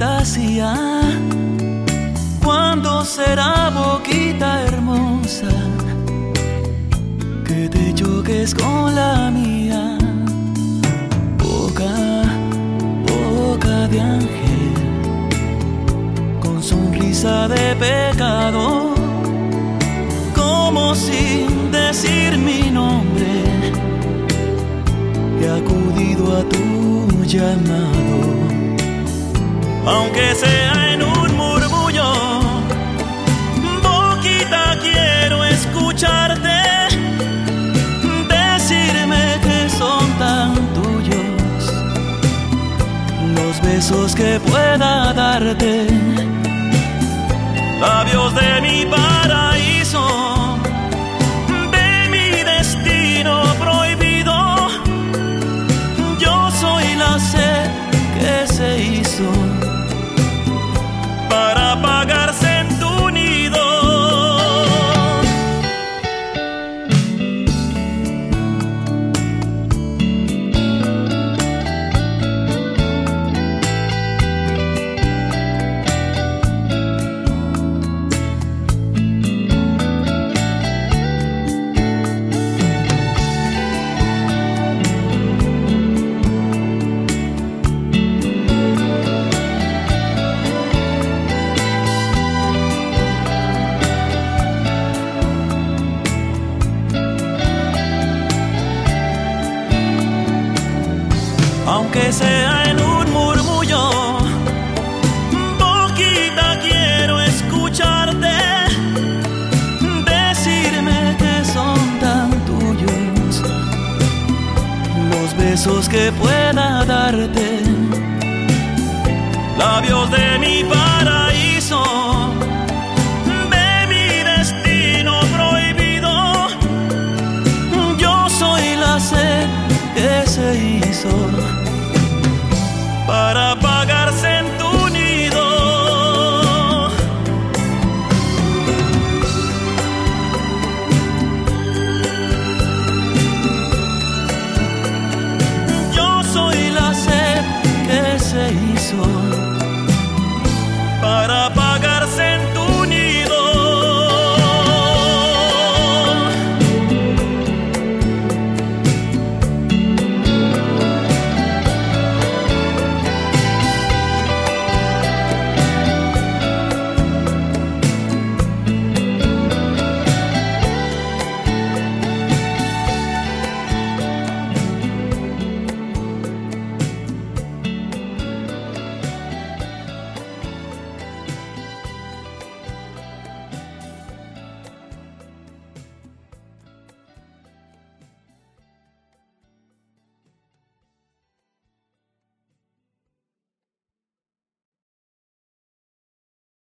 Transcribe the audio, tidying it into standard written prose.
fantasía. ¿Cuándo será, boquita hermosa, que te choques con la mía? Boca, boca de ángel, con sonrisa de pecado, como sin decir mi nombre, he acudido a tu llamado. Aunque sea en un murmullo, boquita, quiero escucharte decirme que son tan tuyos los besos que pueda darte, labios de mi paraíso, de mi destino prohibido. Yo soy la sed que se hizo para apagarse en tu nido. Aunque sea en un murmullo, boquita, quiero escucharte decirme que son tan tuyos los besos que pueda darte, labios de mi paraíso, de mi destino prohibido. Yo soy la sed que se hizo para apagarse en tu nido. Yo soy la sed que se hizo